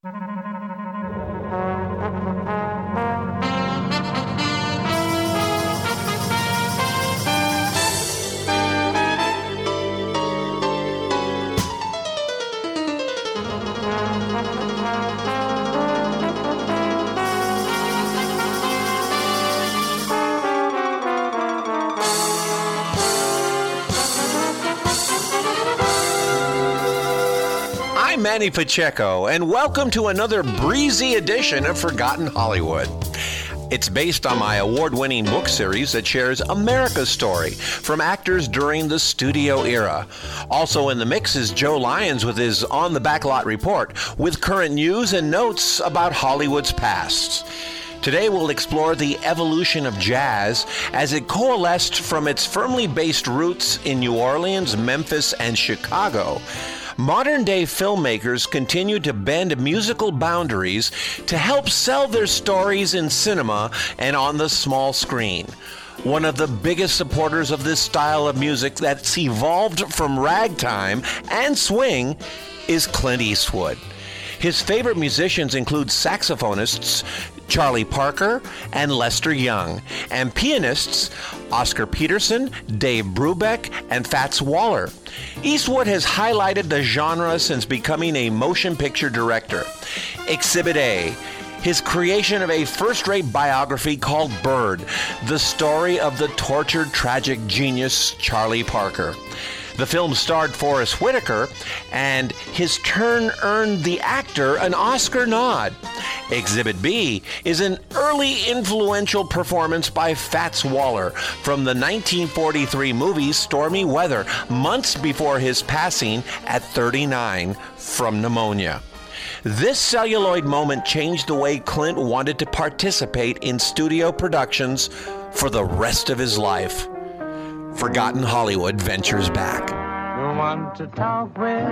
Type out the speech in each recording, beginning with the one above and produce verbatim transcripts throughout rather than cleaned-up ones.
I'm Manny Pacheco, and welcome to another breezy edition of Forgotten Hollywood. It's based on my award-winning book series that shares America's story from actors during the studio era. Also in the mix is Joe Lyons with his On the Backlot report with current news and notes about Hollywood's past. Today we'll explore the evolution of jazz as it coalesced from its firmly based roots in New Orleans, Memphis, and Chicago. Modern-day filmmakers continue to bend musical boundaries to help sell their stories in cinema and on the small screen. One of the biggest supporters of this style of music that's evolved from ragtime and swing is Clint Eastwood. His favorite musicians include saxophonists Charlie Parker and Lester Young, and pianists Oscar Peterson, Dave Brubeck, and Fats Waller. Eastwood has highlighted the genre since becoming a motion picture director. Exhibit A, his creation of a first-rate biography called Bird, the story of the tortured tragic genius Charlie Parker. The film starred Forrest Whitaker, and his turn earned the actor an Oscar nod. Exhibit B is an early influential performance by Fats Waller from the nineteen forty-three movie Stormy Weather, months before his passing at thirty-nine from pneumonia. This celluloid moment changed the way Clint wanted to participate in studio productions for the rest of his life. Forgotten Hollywood ventures back. No one to talk with,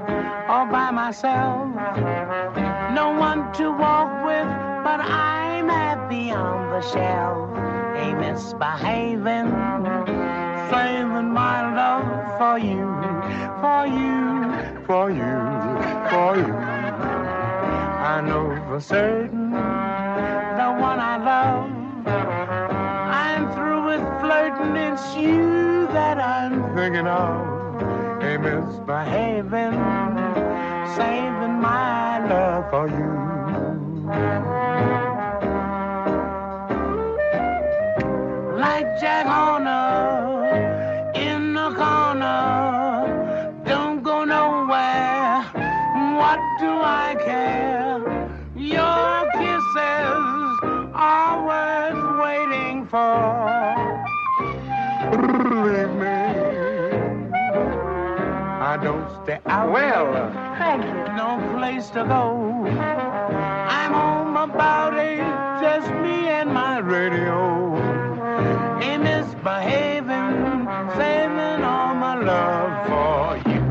all by myself. No one to walk with, but I'm happy on the shelf. Ain't misbehaving, saving my love for you, for you, for you, for you. I know for certain the one I love. I'm through with flirting, it's you that I'm thinking of. Ain't misbehaving, saving my love for you. Like Jack Horner in the corner, don't go nowhere, what do I care? Your kisses are worth waiting for. Believe me, I don't stay out. Well, uh, thank you. No place to go. I'm home about eight, just me and my radio. Ain't misbehaving, saving all my love for you.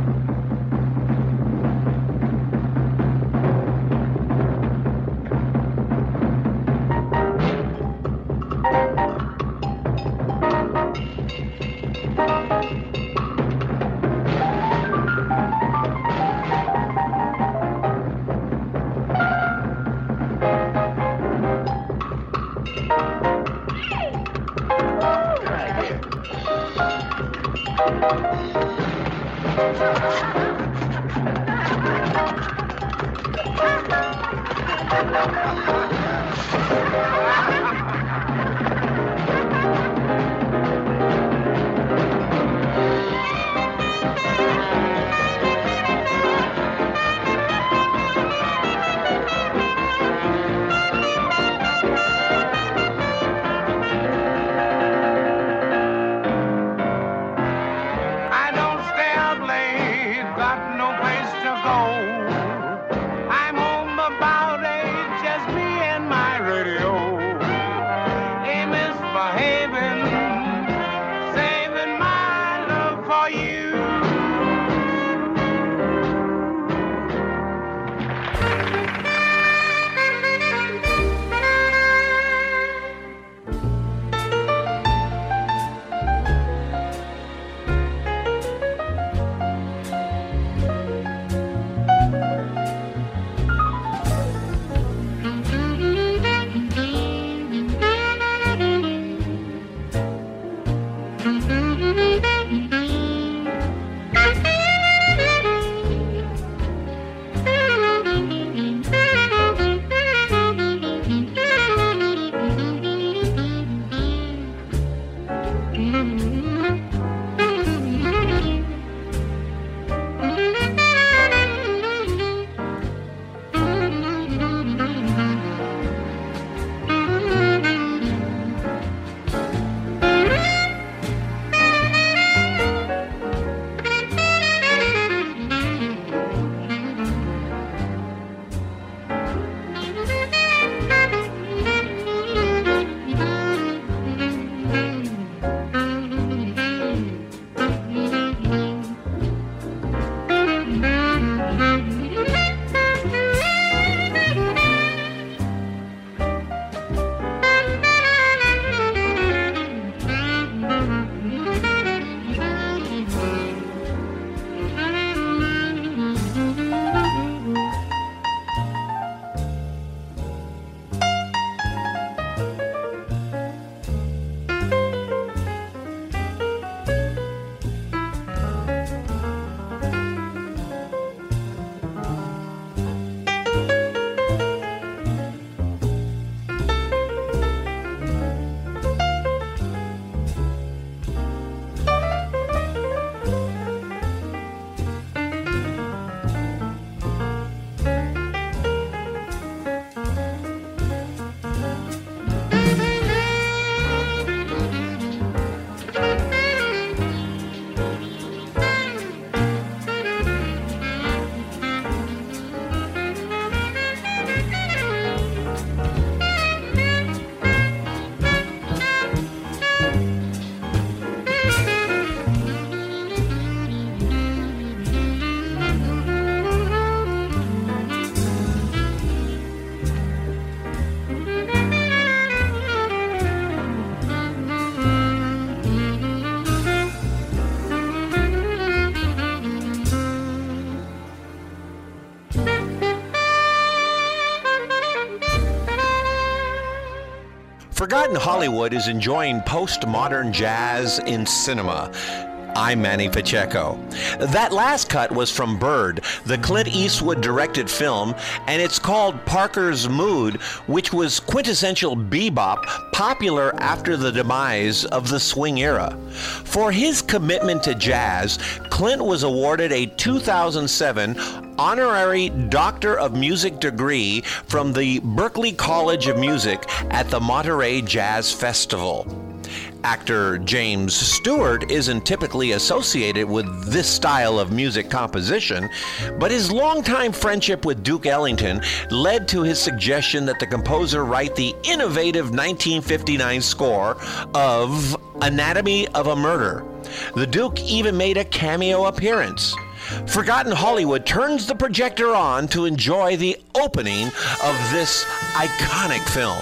I'm home about eight, just me and my radio. Forgotten Hollywood is enjoying postmodern jazz in cinema. I'm Manny Pacheco. That last cut was from Bird, the Clint Eastwood directed film, and it's called Parker's Mood, which was quintessential bebop, popular after the demise of the swing era. For his commitment to jazz, Clint was awarded a two thousand seven honorary Doctor of Music degree from the Berklee College of Music at the Monterey Jazz Festival. Actor James Stewart isn't typically associated with this style of music composition, but his longtime friendship with Duke Ellington led to his suggestion that the composer write the innovative nineteen fifty-nine score of Anatomy of a Murder. The Duke even made a cameo appearance. Forgotten Hollywood turns the projector on to enjoy the opening of this iconic film.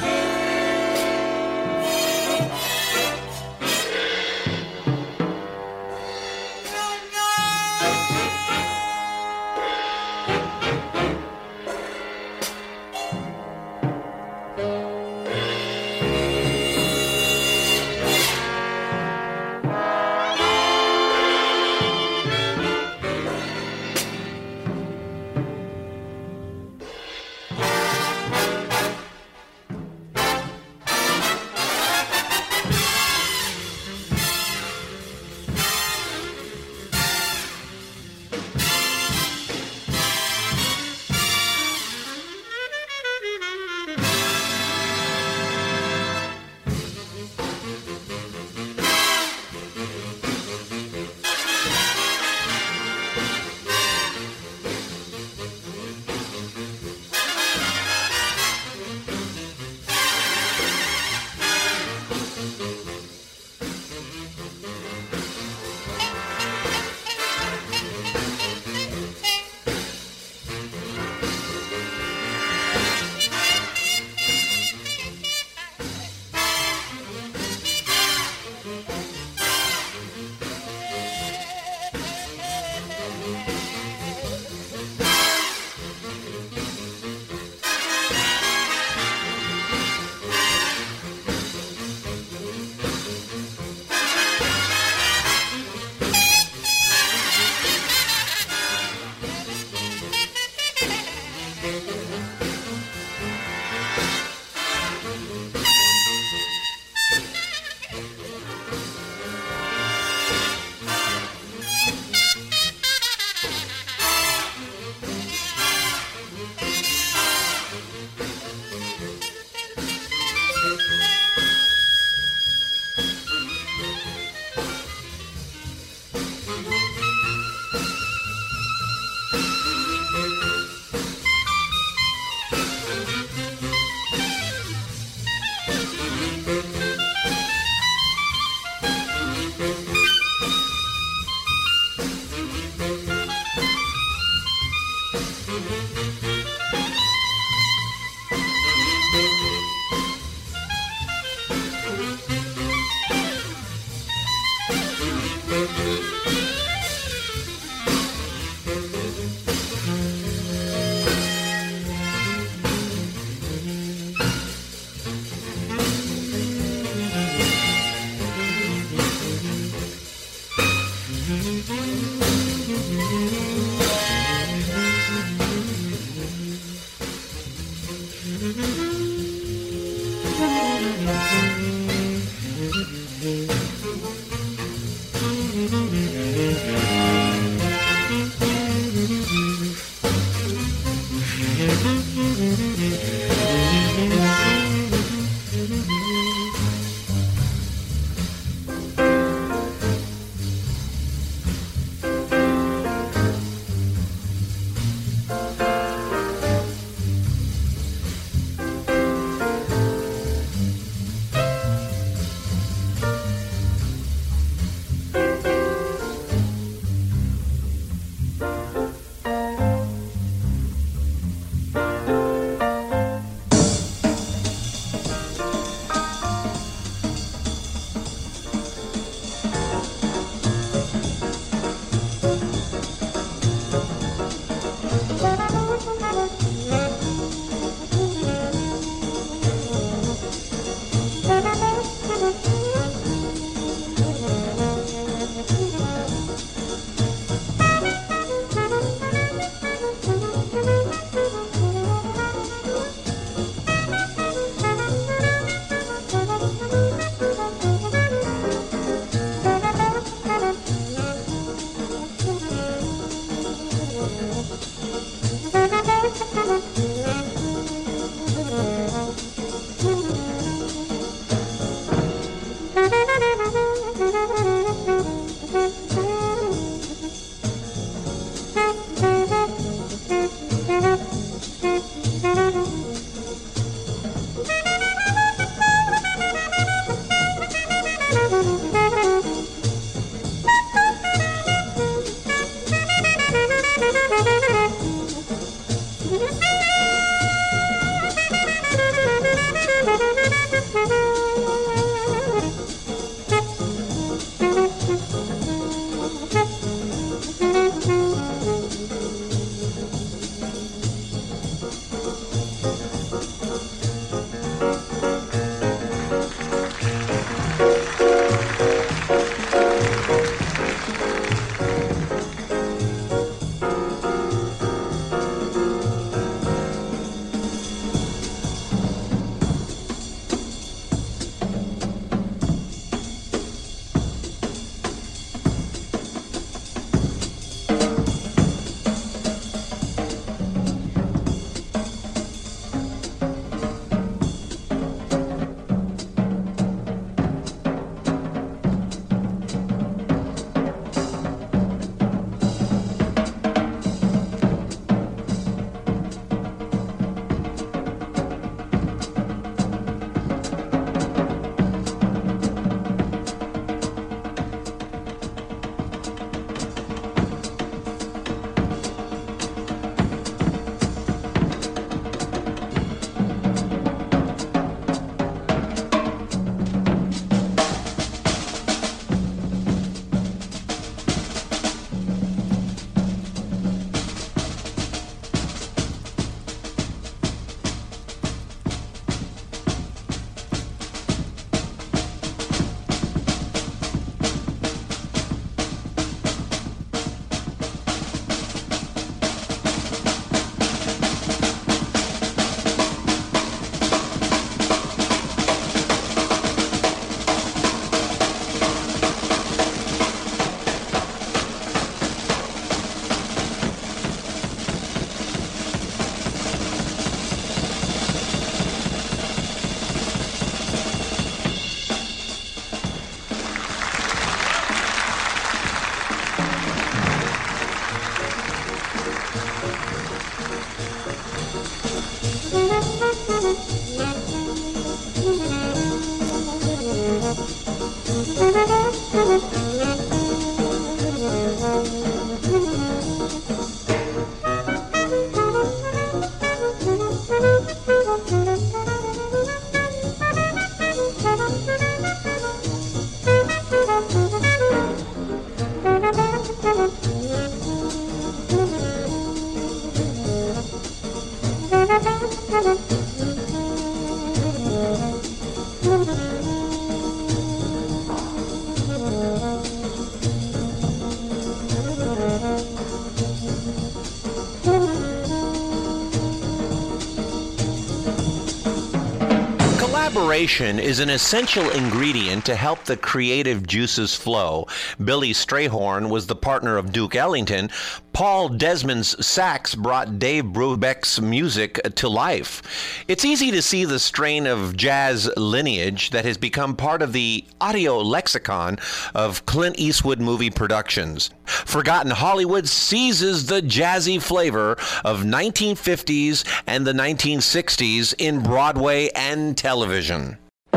Collaboration is an essential ingredient to help the creative juices flow. Billy Strayhorn was the partner of Duke Ellington. Paul Desmond's sax brought Dave Brubeck's music to life. It's easy to see the strain of jazz lineage that has become part of the audio lexicon of Clint Eastwood movie productions. Forgotten Hollywood seizes the jazzy flavor of nineteen fifties and the nineteen sixties in Broadway and television.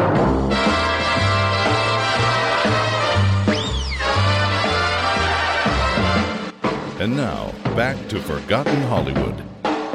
And now, back to Forgotten Hollywood.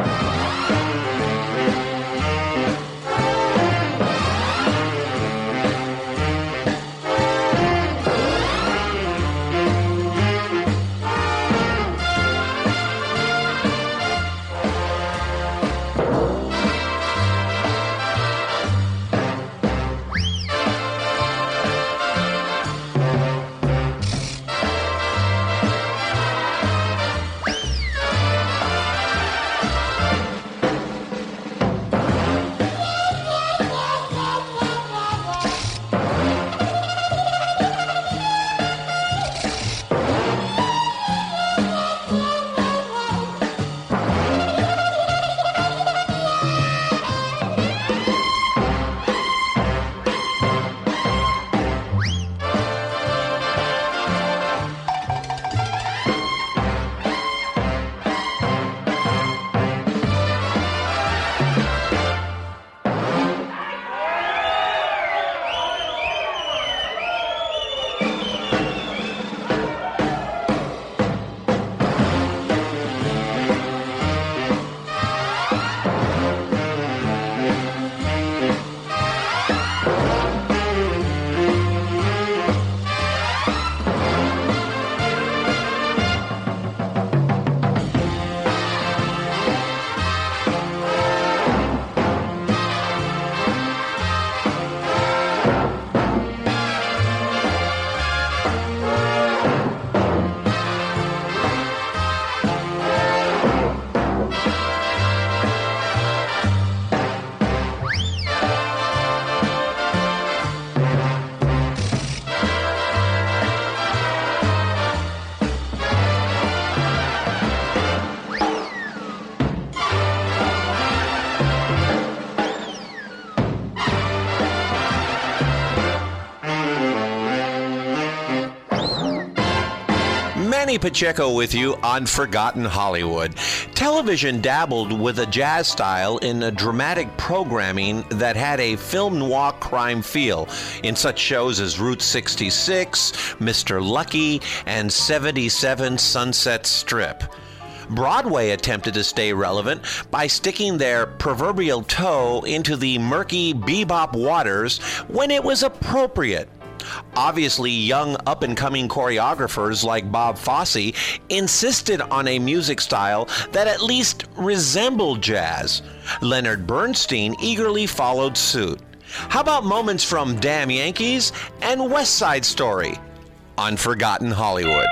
Manny Pacheco with you on Forgotten Hollywood. Television dabbled with a jazz style in a dramatic programming that had a film noir crime feel in such shows as Route sixty-six, Mister Lucky, and seventy-seven Sunset Strip. Broadway attempted to stay relevant by sticking their proverbial toe into the murky bebop waters when it was appropriate. Obviously, young up-and-coming choreographers like Bob Fosse insisted on a music style that at least resembled jazz. Leonard Bernstein eagerly followed suit. How about moments from Damn Yankees and West Side Story on Forgotten Hollywood?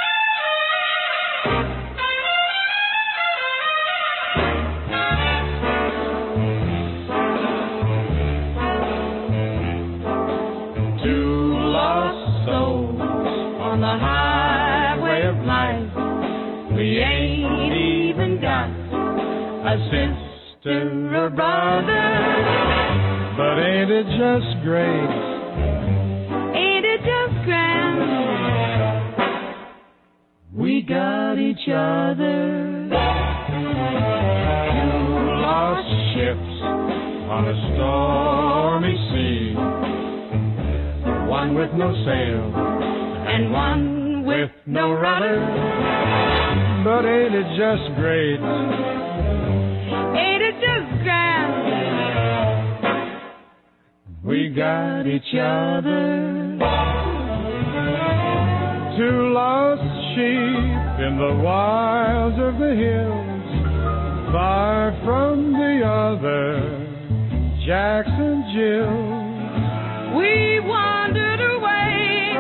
On the highway of life, we ain't even got a sister or brother. But ain't it just great? Ain't it just grand? We got each other. Two lost ships on a stormy sea, one with no sail And one with no rudder. But ain't it just great? Ain't it just grand? We got each other. Two lost sheep in the wilds of the hills, far from the other Jackson Jill. We wandered away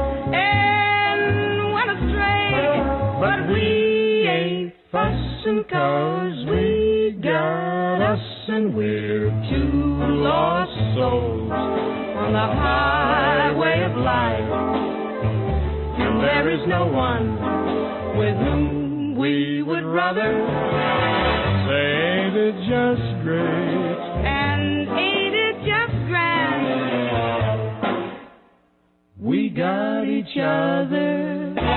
and went astray, but we ain't fussing 'cause we got us and we're two lost souls on the highway of life. And there is no one with whom we would rather. Say, ain't it just great? And ain't it just grand? We got each other.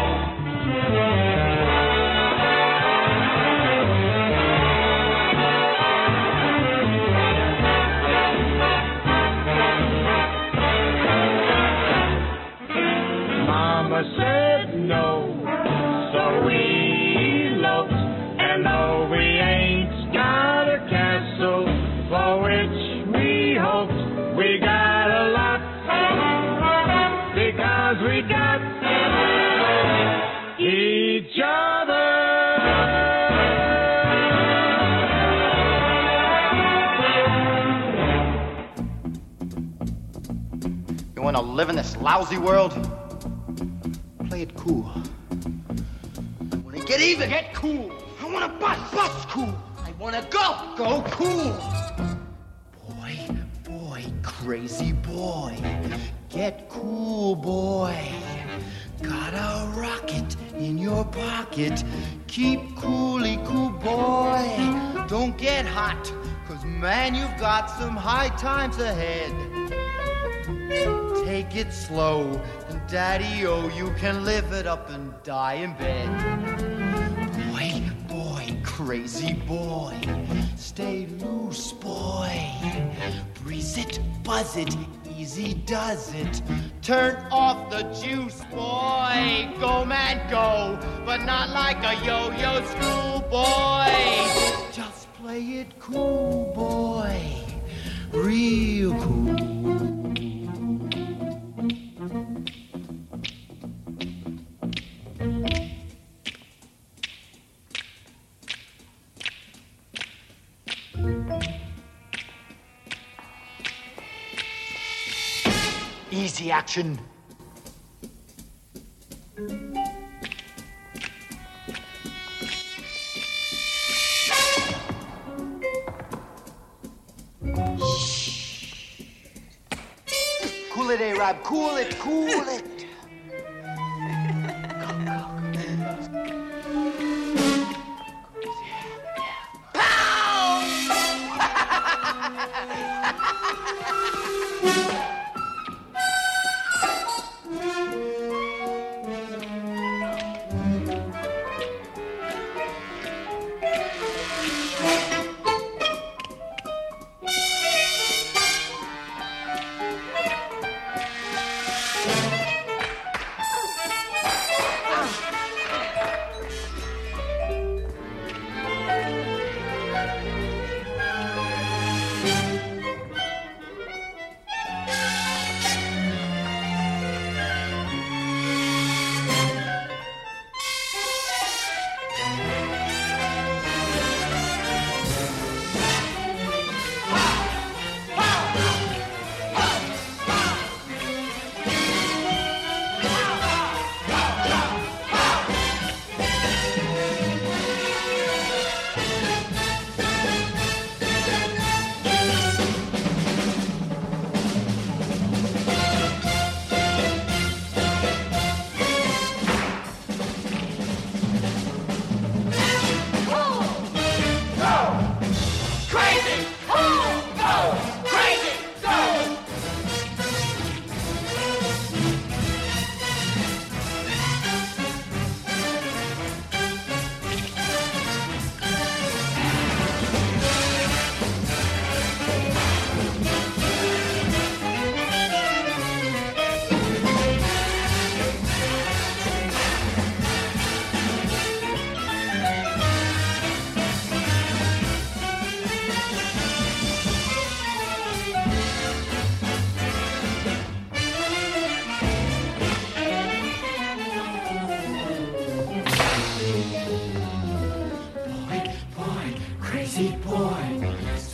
Mama said no, so we eloped, and though we ain't got a castle for which we hoped, we got a lot because we got each other. You want to live in this lousy world? Play it cool. I want to get even. Get cool. I want to bust. Bust cool. I want to go. Go cool. Boy, boy, crazy boy. Get cool, boy. Got a rocket in your pocket. Keep coolly cool, boy. Don't get hot, 'cause man, you've got some high times ahead. Take it slow, and daddy-o, you can live it up and die in bed. Boy, boy, crazy boy, stay loose, boy. Breeze it, buzz it, easy does it. Turn off the juice, boy. Go, man, go, but not like a yo-yo schoolboy. Just play it cool, boy, real cool. Easy action. Cool it, A-Rab. Cool it, cool it.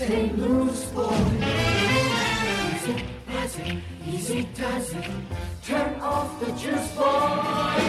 Saint Louis boy. Easy, easy, easy does it. Turn off the juice, boy.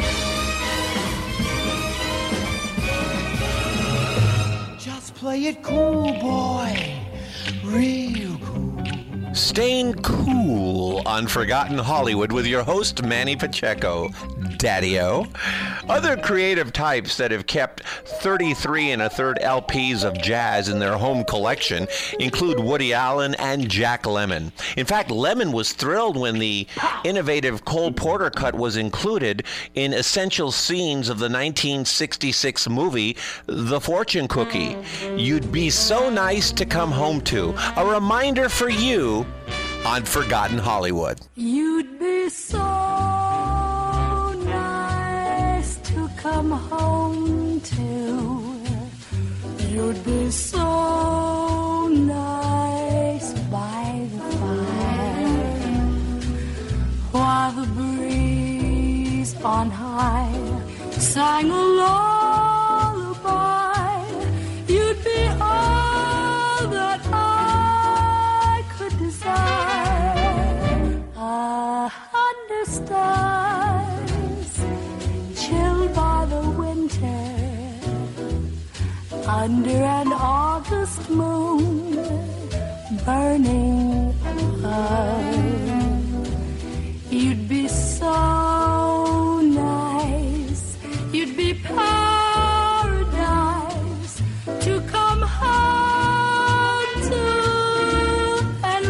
Just play it cool, boy. Real cool. Staying cool on Forgotten Hollywood with your host, Manny Pacheco. Daddy-O. Other creative types that have kept thirty-three and a third L Ps of jazz in their home collection include Woody Allen and Jack Lemmon. In fact, Lemmon was thrilled when the innovative Cole Porter cut was included in essential scenes of the nineteen sixty-six movie The Fortune Cookie. You'd be so nice to come home to. A reminder for you on Forgotten Hollywood. You'd be so nice to come home to. You'd be so nice by the fire, while the breeze on high sang a lullaby. You'd be all that I could desire. A hundred stars chilled by the winter, under an August moon burning above. You'd be so nice, you'd be paradise to come home to and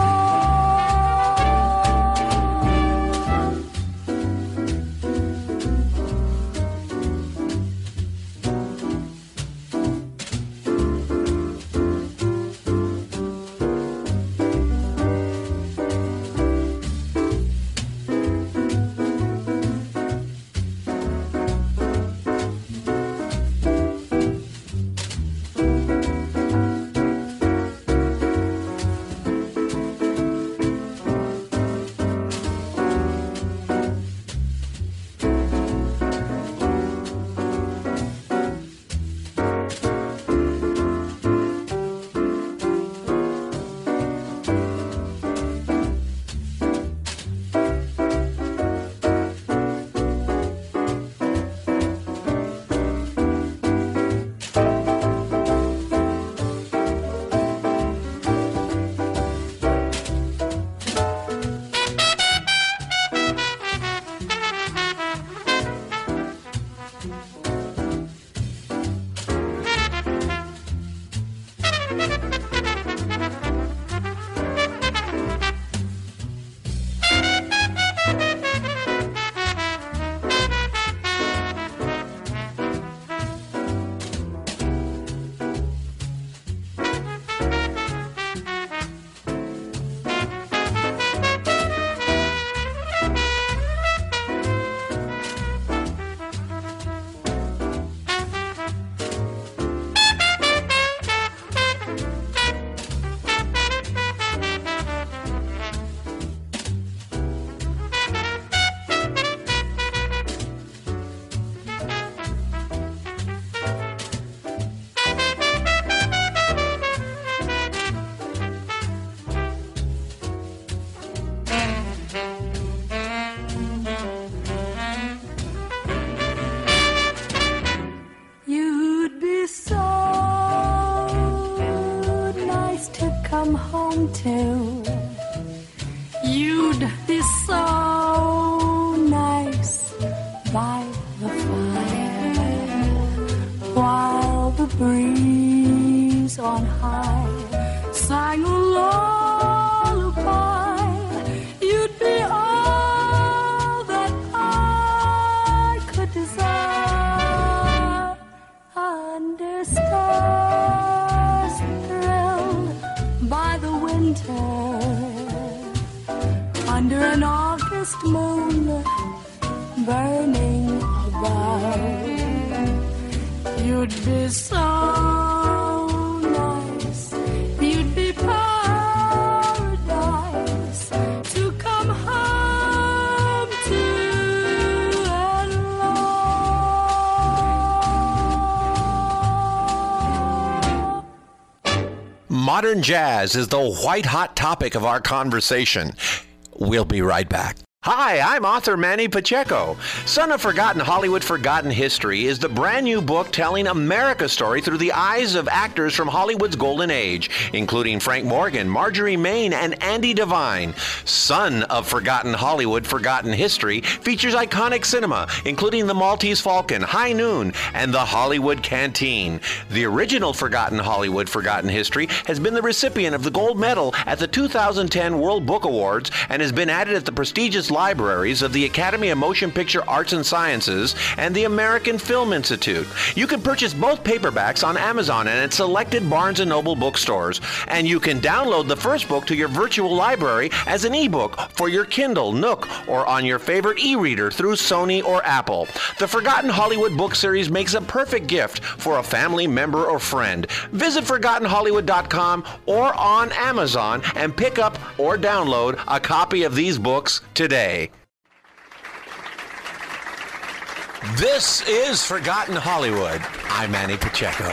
to. You'd be so nice by the fire, while the breeze on high sang a lullaby. You'd be all that I could desire. Under stars thrilled by the winter, under an August moon burning above, you'd be so nice, you'd be paradise to come home to and love. Modern jazz is the white-hot topic of our conversation. We'll be right back. Hi, I'm author Manny Pacheco. Son of Forgotten Hollywood, Forgotten History is the brand new book telling America's story through the eyes of actors from Hollywood's golden age, including Frank Morgan, Marjorie Main, and Andy Devine. Son of Forgotten Hollywood, Forgotten History features iconic cinema, including The Maltese Falcon, High Noon, and The Hollywood Canteen. The original Forgotten Hollywood, Forgotten History has been the recipient of the gold medal at the two thousand ten World Book Awards and has been added at the prestigious libraries of the Academy of Motion Picture Arts and Sciences and the American Film Institute. You can purchase both paperbacks on Amazon and at selected Barnes and Noble bookstores. And you can download the first book to your virtual library as an ebook for your Kindle, Nook, or on your favorite e-reader through Sony or Apple. The Forgotten Hollywood book series makes a perfect gift for a family member or friend. Visit forgotten hollywood dot com or on Amazon and pick up or download a copy of these books today. This is Forgotten Hollywood. I'm Manny Pacheco.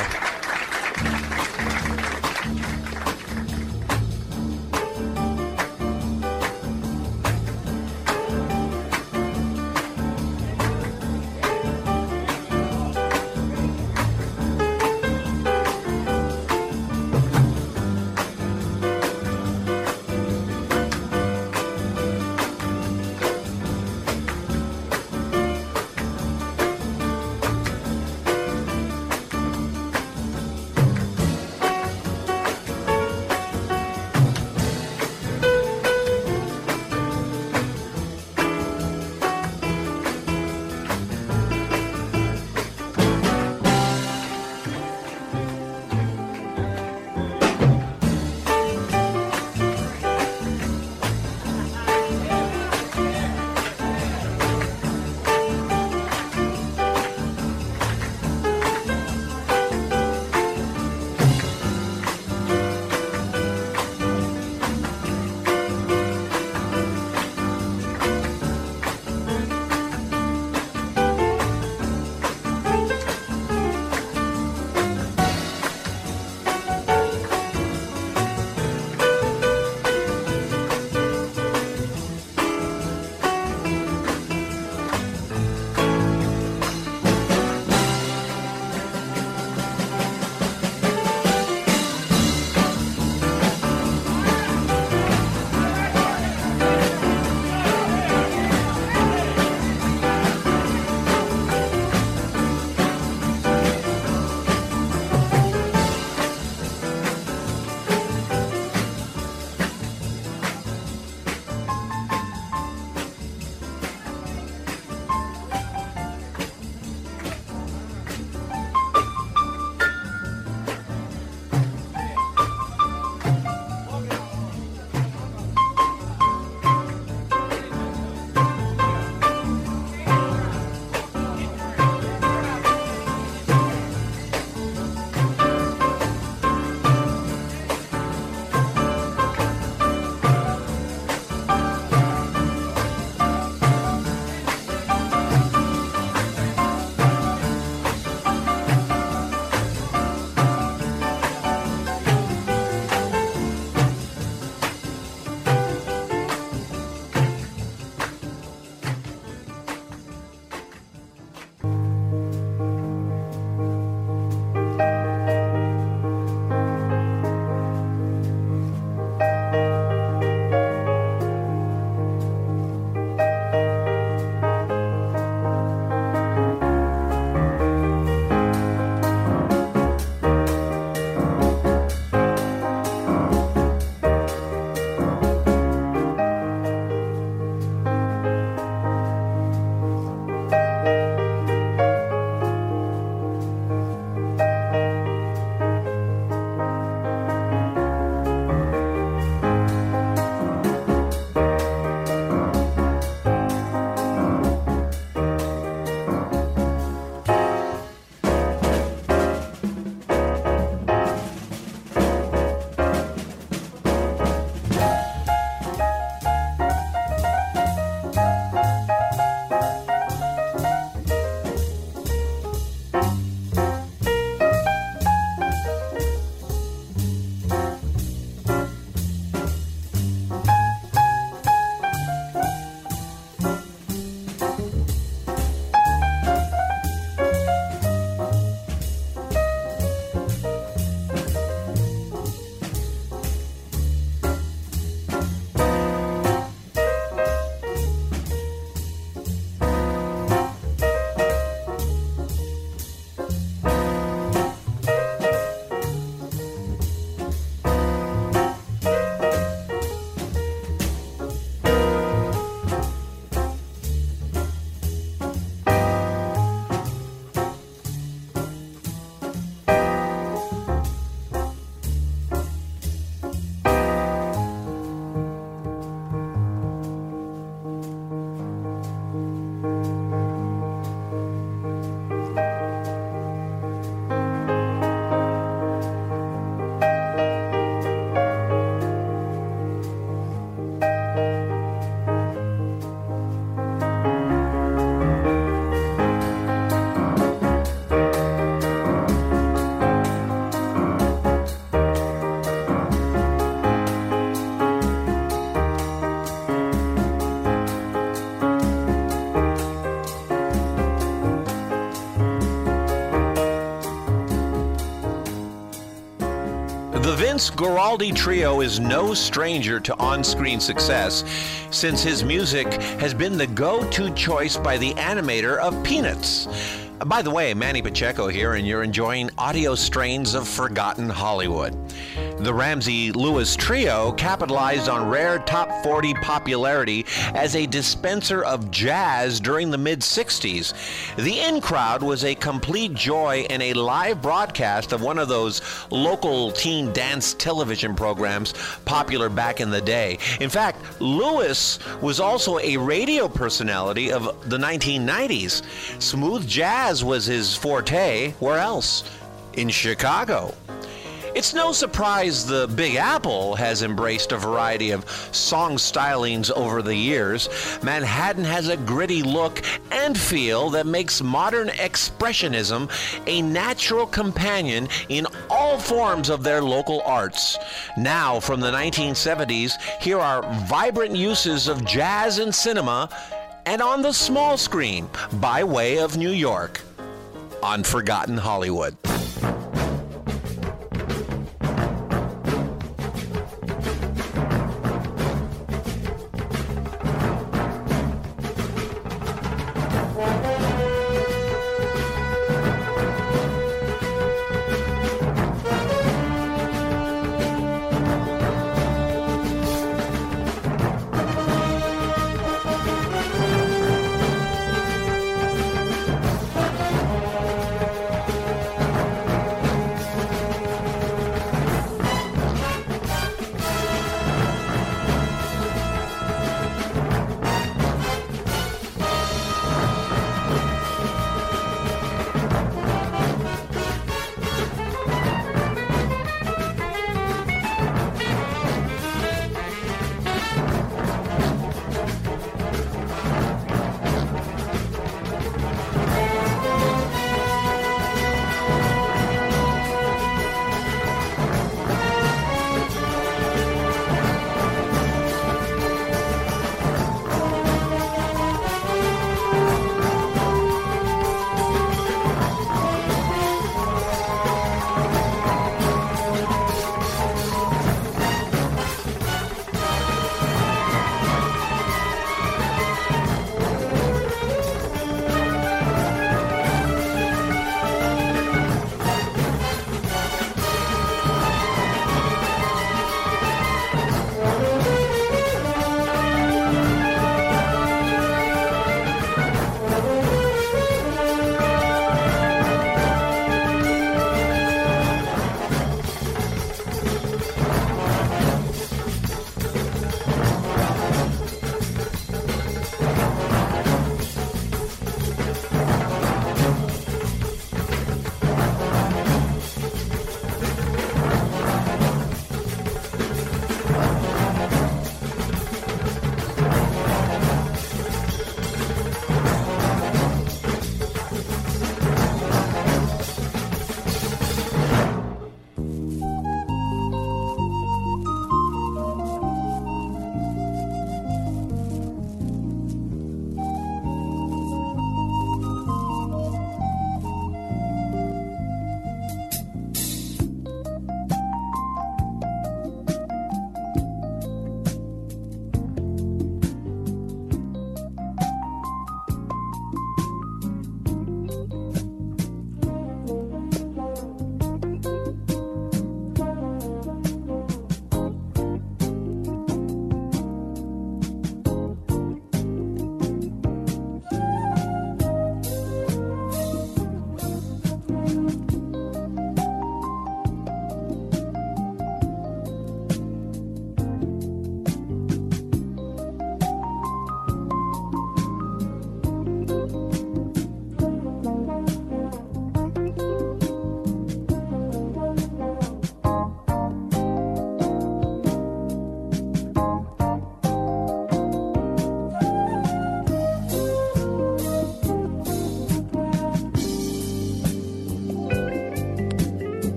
Louis Guaraldi Trio is no stranger to on-screen success, since his music has been the go-to choice by the animator of Peanuts. By the way, Manny Pacheco here, and you're enjoying audio strains of Forgotten Hollywood. The Ramsey Lewis Trio capitalized on rare top forty popularity as a dispenser of jazz during the mid-sixties. The in crowd was a complete joy in a live broadcast of one of those local teen dance television programs popular back in the day. In fact, Lewis was also a radio personality of the nineteen nineties. Smooth jazz was his forte. Where else? In Chicago. It's no surprise the Big Apple has embraced a variety of song stylings over the years. Manhattan has a gritty look and feel that makes modern expressionism a natural companion in all forms of their local arts. Now, from the nineteen seventies, here are vibrant uses of jazz in cinema and on the small screen by way of New York on Forgotten Hollywood.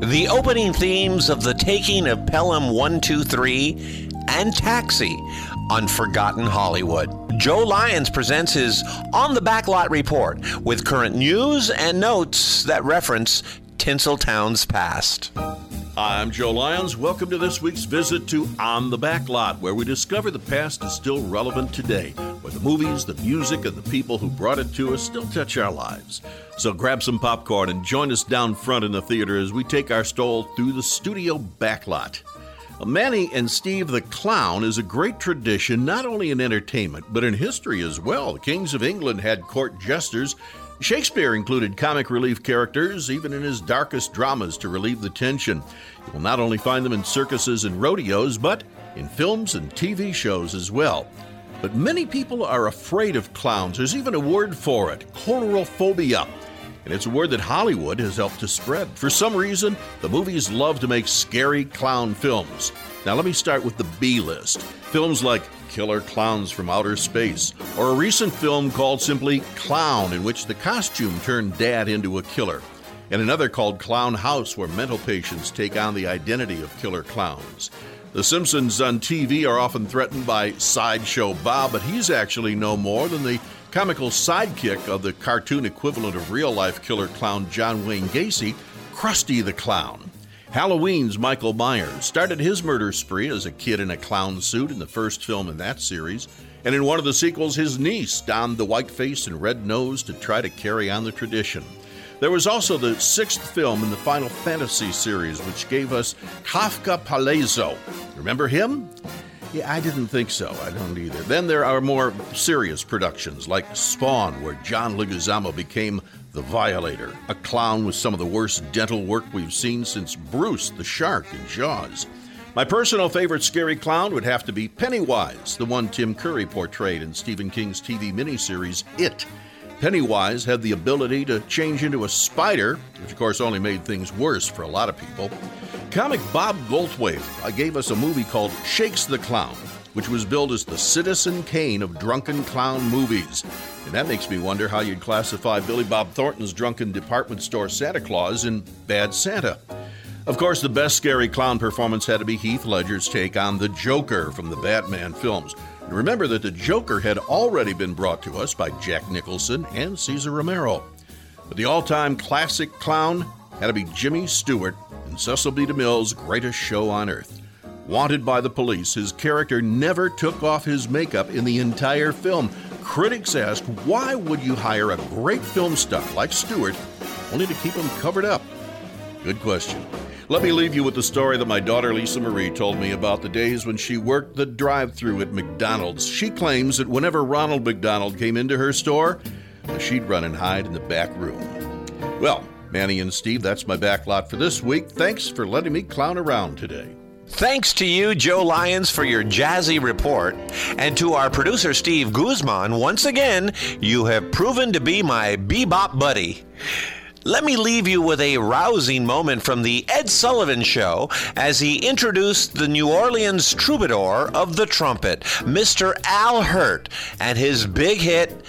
the opening themes of The Taking of Pelham one two three and Taxi on Forgotten Hollywood. Joe Lyons presents his On the Backlot report with current news and notes that reference Tinseltown's past. Hi, I'm Joe Lyons. Welcome to this week's visit to On the Backlot, where we discover the past is still relevant today, where the movies, the music, and the people who brought it to us still touch our lives. So grab some popcorn and join us down front in the theater as we take our stroll through the studio backlot. Manny and Steve the Clown is a great tradition, not only in entertainment, but in history as well. The kings of England had court jesters. Shakespeare included comic relief characters, even in his darkest dramas, to relieve the tension. You will not only find them in circuses and rodeos, but in films and T V shows as well. But many people are afraid of clowns. There's even a word for it, coulrophobia. And it's a word that Hollywood has helped to spread. For some reason, the movies love to make scary clown films. Now let me start with the B-list. Films like Killer Clowns from Outer Space, or a recent film called simply Clown, in which the costume turned dad into a killer, and another called Clown House, where mental patients take on the identity of killer clowns. The Simpsons on T V are often threatened by Sideshow Bob, but he's actually no more than the comical sidekick of the cartoon equivalent of real-life killer clown John Wayne Gacy, Krusty the Clown. Halloween's Michael Myers started his murder spree as a kid in a clown suit in the first film in that series, and in one of the sequels, his niece donned the white face and red nose to try to carry on the tradition. There was also the sixth film in the Final Fantasy series, which gave us Kafka Palazzo. Remember him? Yeah, I didn't think so. I don't either. Then there are more serious productions like Spawn, where John Leguizamo became the Violator, a clown with some of the worst dental work we've seen since Bruce the Shark in Jaws. My personal favorite scary clown would have to be Pennywise, the one Tim Curry portrayed in Stephen King's T V miniseries It. Pennywise had the ability to change into a spider, which of course only made things worse for a lot of people. Comic Bob Goldthwait gave us a movie called Shakes the Clown, which was billed as the Citizen Kane of drunken clown movies. And that makes me wonder how you'd classify Billy Bob Thornton's drunken department store Santa Claus in Bad Santa. Of course, the best scary clown performance had to be Heath Ledger's take on the Joker from the Batman films. And remember that the Joker had already been brought to us by Jack Nicholson and Cesar Romero. But the all-time classic clown had to be Jimmy Stewart in Cecil B. DeMille's Greatest Show on Earth. Wanted by the police, his character never took off his makeup in the entire film. Critics asked, why would you hire a great film star like Stewart only to keep him covered up? Good question. Let me leave you with the story that my daughter Lisa Marie told me about the days when she worked the drive-thru at McDonald's. She claims that whenever Ronald McDonald came into her store, she'd run and hide in the back room. Well, Manny and Steve, that's my backlot for this week. Thanks for letting me clown around today. Thanks to you, Joe Lyons, for your jazzy report, and to our producer, Steve Guzman. Once again, you have proven to be my bebop buddy. Let me leave you with a rousing moment from the Ed Sullivan Show as he introduced the New Orleans troubadour of the trumpet, Mister Al Hirt, and his big hit,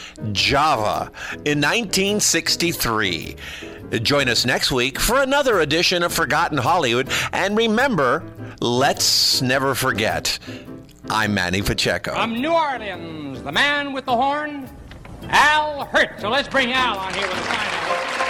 Java, in nineteen sixty-three. Join us next week for another edition of Forgotten Hollywood, and remember, let's never forget, I'm Manny Pacheco. From New Orleans, the man with the horn, Al Hirt. So let's bring Al on here with a sign.